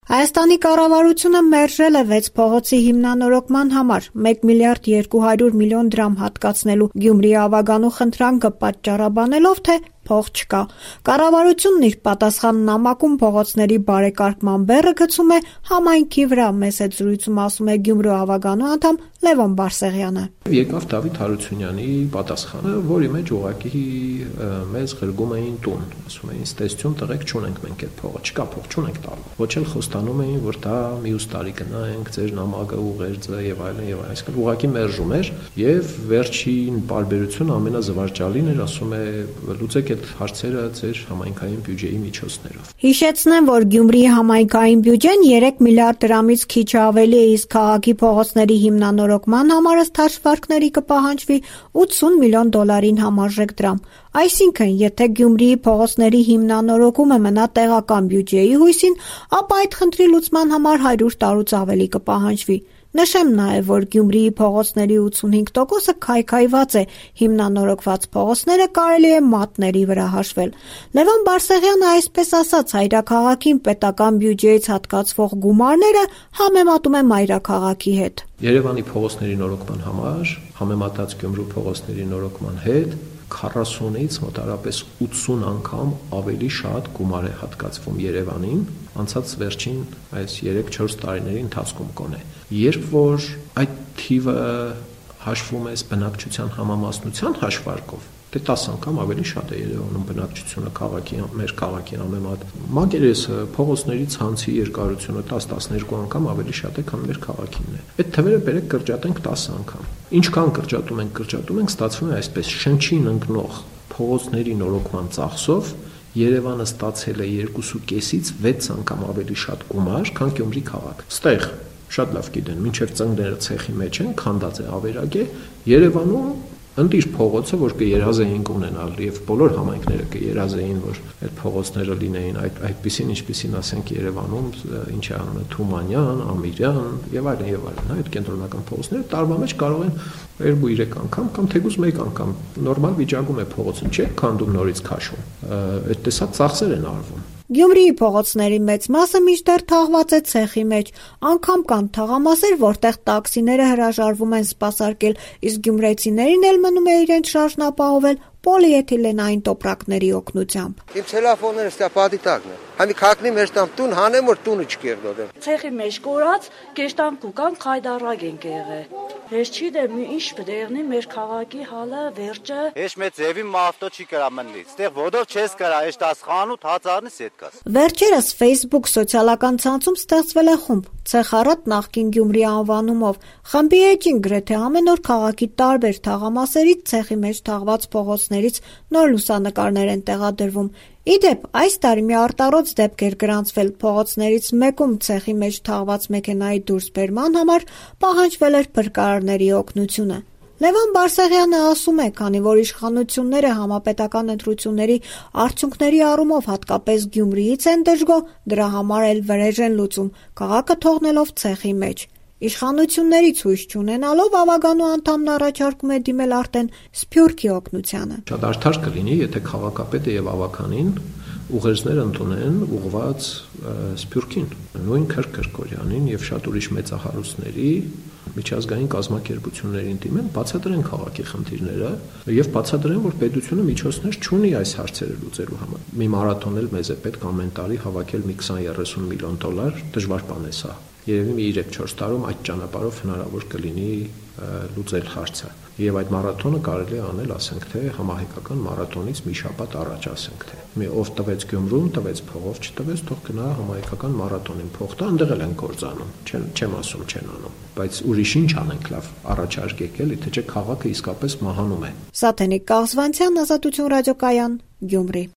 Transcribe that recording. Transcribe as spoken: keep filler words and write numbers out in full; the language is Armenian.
Հայաստանի կառավարությունը մերժել է վեց փողոցի հիմնանորոգման համար մեկ միլիարդ երկու հարյուր միլիոն դրամ հատկացնելու Գյումրիի Ավագանու խնդրանքը պատճառաբանելով, թե փող չկա։ Կառավարությունն իր պատասխան նամակում փողոցների բարեկարգման բեռը գցում է համայնքի վրա, մեծ հետ զրույցում ասում է Գյումրու Ավագանու անդամ Լևոն Բարսեղյանը։ Եկավ Դավիթ Հարությունյանի պատասխանը, որի մեջ ուղղակի մեզ ղրգում էին տուն, ասում էին, «Ստեսություն տղեկ չունենք մենք այդ փողը, չկա փող, չունենք տալու»։ Ոչ էլ խոստանում էին, որ դա մյուս տարի գնայինք, ձեր նամակը, ուղերձը եւ այլն եւ այլն, այսինքն ուղղակի մերժում էր եւ վերջին բարբերությունը ամենազվարճալին էր, ասում է, լուծեք այդ հարցերը ձեր համայնքային բյուջեի միջոցներով։ Հիշեցնեմ, որ Գյումրիի համայնքային բյուջեն երեք միլիարդ դրամից քիչ ավելի է, իսկ քաղաքի փողոցների հիմնանորոգման համար ըստ կպահանջվի ութսուն միլիոն դոլարին համարժեք դրամ։ Այսինքն, եթե Գյումրիի փողոցների հիմնանորոգումը մնա տեղական բյուջեի հույսին, ապա այդ խնդրի լուծման համար հարյուր տարուց ավելի կպահանջվի։ Նշեմ նաև, որ Գյումրիի փողոցների ութսունհինգ տոկոսը քայքայված է, հիմնանորոգված փողոցները կարելի է մատների վրա հաշվել։ Լևոն Բարսեղյանը այսպես ասած հայրաքաղաքին պետական բյուջեից հատկացվող գումարները համեմատում է մայրաքաղաքի հետ։ Երևանի փողոցների նորոգման համար համեմատած Գյումրու փողոցների նորոգման հետ քառասունից մոտարապես ութսուն անգամ ավելի շատ գումար է հատկացվում Երևանին անցած վերջին այս երեք-չորս տարիների ընթացքում կոնե։ Երբ որ այդ թիվը հաշվում է բնակչության համամասնության հաշվարկով, դե տասը անգամ ավելի շատ է Երևանում բնակչությունը քաղաքի մեր քաղաքի համեմատ։ Մակերեսը, փողոցների ցանցի երկարությունը տասը-տասներկու անգամ ավելի շատ է, քան մեր քաղաքինն է։ Այդ թվերը բերեք կրճատենք տասը անգամ։ Ինչքան կրճատում ենք, կրճատում ենք, ստացվում է այսպես շնչին ընկնող փողոցների նորոգման ծախսով Երևանը ստացել է երկուսուկեսից վեց անգամ ավելի շատ գումար, քան Գյումրի քաղաք։ Ստեղ շատ լավ գիտեն, մինչև ծնկները ցեխի մեջ են, քանդած է ավերակ է, Երևանում ընտիր փողոցը, որ կերազեինք ունենալ եւ բոլոր համայնքները կերազեին, որ այդ փողոցները լինեին այդ այդպեսին, ինչպեսին ասենք Երևանում, ինչ է անունը Թումանյան, Ամիրյան եւ այլն եւ այլն, այդ կենտրոնական փողոցները տարվա մեջ կարող են երկու երեք անգամ կամ թեկուզ մեկ անգամ նորմալ վիճակում է փողոցը, չէ՞, քանդում նորից քաշում։ Այդ տեսակ ծախսեր են արվում։ Գյումրիի փողոցների մեծ մասը մինչդեռ թաղված է ցեխի մեջ, անգամ կան թաղամասեր, որտեղ տաքսիները հրաժարվում են սպասարկել, իսկ գյումրեցիներին էլ մնում է իրենց շարժն ապահովել պոլիէթիլենային տոպրակների օգնությամբ։ Իմ տելեֆոնները ստա պատիտակն է։ Համի քակնի մեջ տամ տուն հանեմ, որ տունը չկերնոդեմ։ Ցեխի մեջ կորած կեշտան կուկան խայդարակ ենք եղել։ Ես չի դեմ ինչ բդերնի մեր քաղաքի հալը վերջը։ Ես մեծ ձևի ավտո չի կրա մնլի։ Ստեղ vodով չես կրա, ես տաս խանութ հազարնի սետկաս։ Վերջերս Facebook սոցիալական ցանցում ստեղծվել է խումբ Ցեխառատ նախկին Գյումրի անվանումով։ Խմբի էջին գրեթե ամեն օր քաղաքի տարբեր թաղամասերից ցեխի մեջ թաղված փողոցներից նոր լուսանկարներ են տեղադրվում։ Իդեպ, այս տարի մի արտառոց դեպք էր գրանցվել փողոցներից մեկում ցեխի մեջ թաղված մեքենայի դուրսբերման համար պահանջվել էր փրկարարների օգնությունը։ Լևոն Բարսեղյանը ասում է, քանի որ իշխանությունները համապետական ընտրությունների արդյունքների առումով հատկապես Գյումրիից են դժգոհ, դրա համար էլ վրեժ են լուծում, քաղաքը թողնելով ցեխի մեջ։ Իշխանություններից հույս չունենալով Ավագանու անդամն առաջարկում է դիմել արդեն Սփյուռքի օգնությանը։ Շատ արդար կլինի, եթե քաղաքապետը եւ ավականին ուղերձներ ընդունեն ուղված Սփյուռքին, նույն Քրկ Քրկորյանին եւ շատ ուրիշ մեծահարուստների միջազգային կազմակերպություններին դիմեն, բացատրեն քաղաքի խնդիրները եւ բացատրեն, որ պետությունը միջոցներ չունի այս հարցերը լուծելու համար։ Մի մարաթոն էլ մեզ է պետք ամեն տարի հավաքել մի քսան-երեսուն միլիոն դոլար, դժվար բան է սա։ Երևի մի երեք-չորս տարում այդ ճանապարհով հնարավոր կլինի լուծել հարցը։ Եվ այդ մարաթոնը կարելի է անել, ասենք թե համահայկական մարաթոնից մի շաբաթ առաջ, ասենք թե։ Մի ով տվեց Գյումրուն, տվեց փողով, չտվեց, թող գնա համահայկական մարաթոնին փող տա, այնտեղ էլ են կործանում։ Չեմ չեմ ասում չեն անում, բայց ուրիշ ինչ անենք լավ, առաջարկեք էլի, թե չէ քաղաքը իսկապես մահանում է։ Սաթենիկ Կաղզվանցյան, Ազատություն ռադիոկայան, Գյումրի։